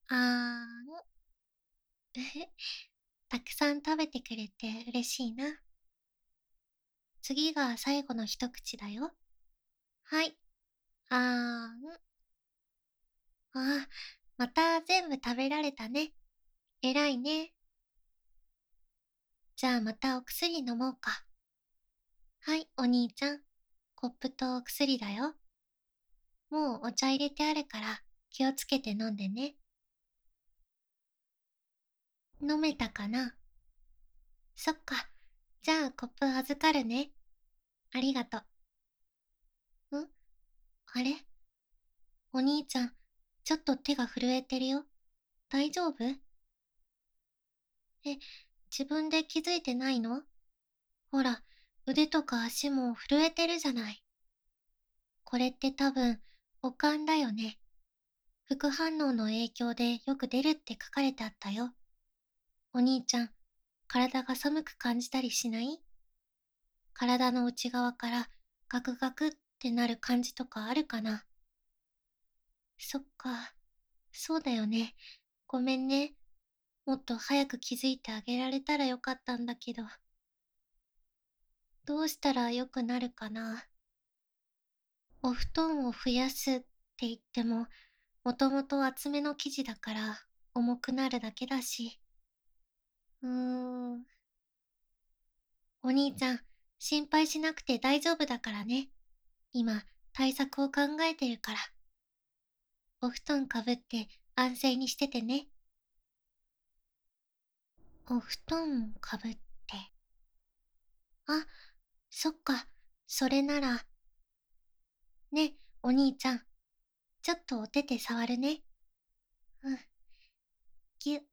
あーん。たくさん食べてくれて嬉しいな。次が最後の一口だよ。はい。あーん。あ、また全部食べられたね。偉いね。じゃあまたお薬飲もうか。はい、お兄ちゃん。コップとお薬だよ。もうお茶入れてあるから気をつけて飲んでね。飲めたかな？そっか。じゃあコップ預かるね。ありがとう。あれ？お兄ちゃん、ちょっと手が震えてるよ。大丈夫？え、自分で気づいてないの？ほら、腕とか足も震えてるじゃない。これって多分、悪寒だよね。副反応の影響でよく出るって書かれてあったよ。お兄ちゃん、体が寒く感じたりしない？体の内側からガクガクってなる感じとかあるかな？そっか、そうだよね。ごめんね。もっと早く気づいてあげられたらよかったんだけど。どうしたら良くなるかな？お布団を増やすって言っても、もともと厚めの生地だから重くなるだけだし。うーん。お兄ちゃん、心配しなくて大丈夫だからね。今、対策を考えてるから。お布団かぶって安静にしててね。お布団かぶって。あ、そっか、それなら。ね、お兄ちゃん、ちょっとお手手触るね。うん、ぎゅっ。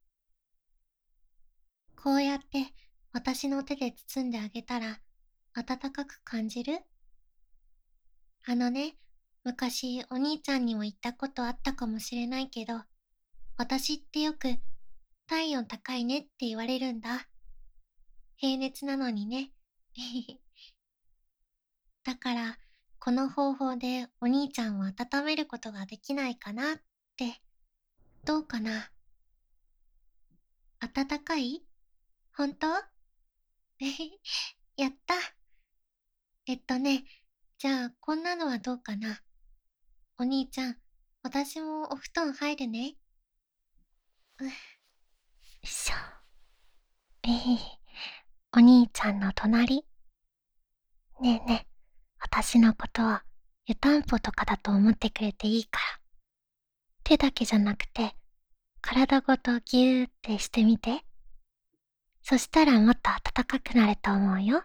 こうやって私の手で包んであげたら、暖かく感じる？あのね、昔お兄ちゃんにも言ったことあったかもしれないけど、私ってよく体温高いねって言われるんだ。平熱なのにね。だから、この方法でお兄ちゃんを温めることができないかなって。どうかな？暖かい？本当？やった。ね、じゃあこんなのはどうかな？お兄ちゃん、私もお布団入るね。よいしょ。ええ、お兄ちゃんの隣。ねえねえ、私のことは湯たんぽとかだと思ってくれていいから。手だけじゃなくて、体ごとぎゅーってしてみて。そしたらもっと暖かくなると思うよ。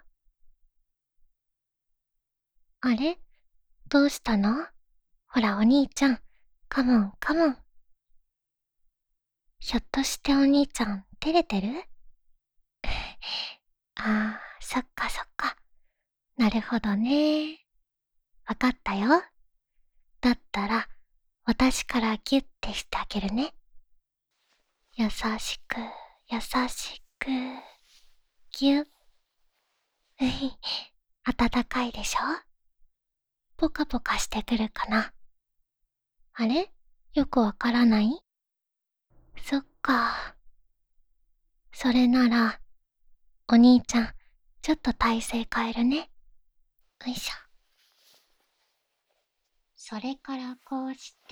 あれ？どうしたの？ほらお兄ちゃん、カモンカモン。ひょっとしてお兄ちゃん照れてる？ああ、そっかそっか。なるほどね。わかったよ。だったら、私からギュッてしてあげるね。優しく、優しく、ぎゅっ。暖かいでしょ？ポカポカしてくるかな？あれ？よくわからない？そっか。それなら、お兄ちゃん、ちょっと体勢変えるね。よいしょ。それからこうして、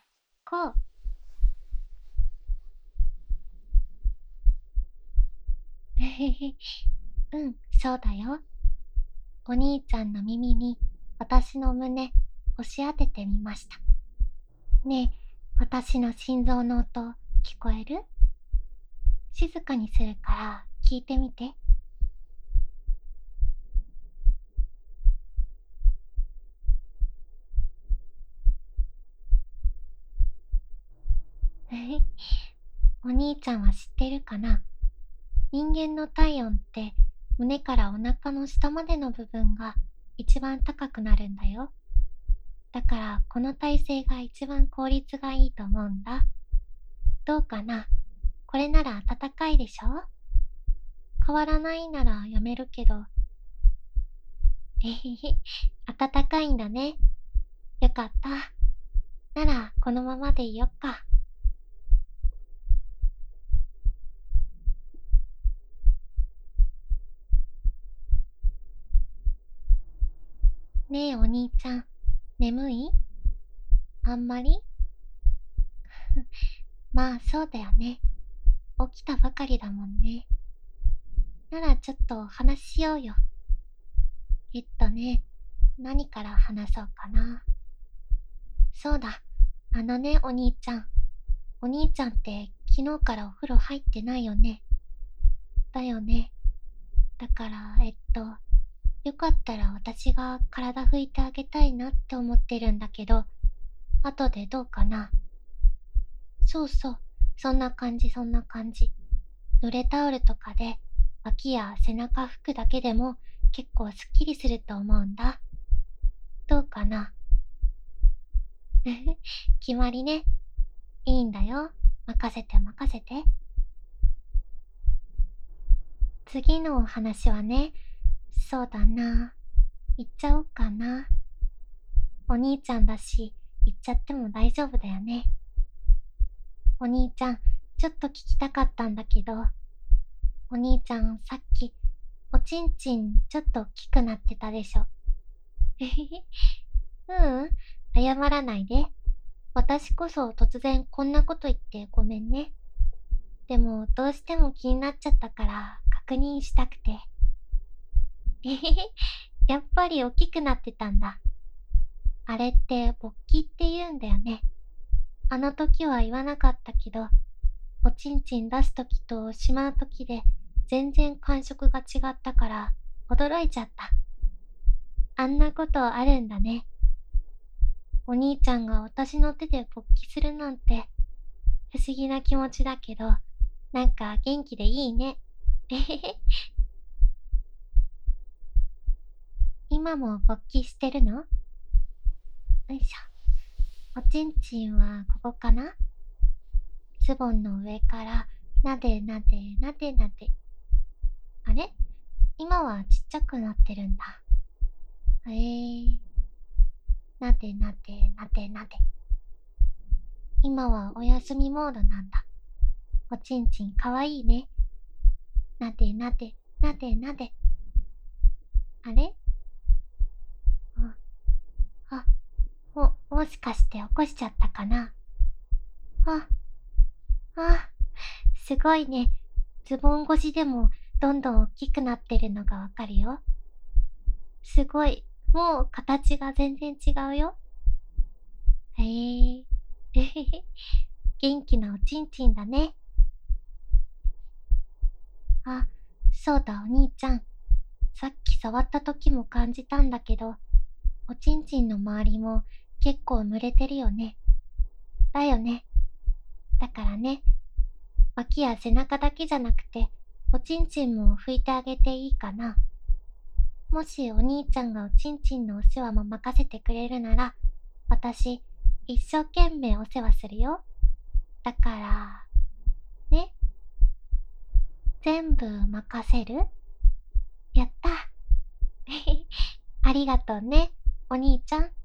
こう。うん、そうだよ。お兄ちゃんの耳に私の胸押し当ててみました。ねえ、私の心臓の音聞こえる？静かにするから聞いてみて。お兄ちゃんは知ってるかな？人間の体温って胸からお腹の下までの部分が一番高くなるんだよ。だからこの体勢が一番効率がいいと思うんだ。どうかな？これなら暖かいでしょ？変わらないならやめるけど。えへへ、暖かいんだね。よかった。ならこのままでいよっか。 ねえお兄ちゃん、眠い？あんまり？まあそうだよね。起きたばかりだもんね。ならちょっと話しようよ。ね、何から話そうかな。そうだ、お兄ちゃん。お兄ちゃんって昨日からお風呂入ってないよね。だよね。だから、よかったら私が体拭いてあげたいなって思ってるんだけど、後でどうかな。そうそう、そんな感じそんな感じ。濡れタオルとかで脇や背中拭くだけでも結構すっきりすると思うんだ。どうかな。決まりね。いいんだよ。任せて任せて。次のお話はね、そうだな。言っちゃおうかな。お兄ちゃんだし、言っちゃっても大丈夫だよね。お兄ちゃん、ちょっと聞きたかったんだけど、お兄ちゃんさっき、おちんちんちょっと大きくなってたでしょ。えへへ。うん、謝らないで。私こそ突然こんなこと言ってごめんね。でもどうしても気になっちゃったから確認したくて。えへへ、やっぱり大きくなってたんだ。あれって勃起って言うんだよね。あの時は言わなかったけど、おちんちん出す時としまう時で全然感触が違ったから驚いちゃった。あんなことあるんだね。お兄ちゃんが私の手で勃起するなんて不思議な気持ちだけど、なんか元気でいいね。えへへ。今も勃起してるの？よいしょ。おちんちんはここかな？ズボンの上からなでなでなでなで。あれ？今はちっちゃくなってるんだ。なでなでなでなで。今はお休みモードなんだ。おちんちんかわいいね。なでなでなでなで。あれ？あ、もしかして起こしちゃったかな？あ、すごいね。ズボン越しでもどんどん大きくなってるのがわかるよ。すごい。もう形が全然違うよ。へえ。えへへ。元気なおちんちんだね。あ、そうだお兄ちゃん。さっき触った時も感じたんだけど、おちんちんの周りも結構濡れてるよね。だよね。だからね、脇や背中だけじゃなくて、おちんちんも拭いてあげていいかな。もしお兄ちゃんがおちんちんのお世話も任せてくれるなら、私、一生懸命お世話するよ。だから、ね、全部任せる？やった。ありがとうね、お兄ちゃん。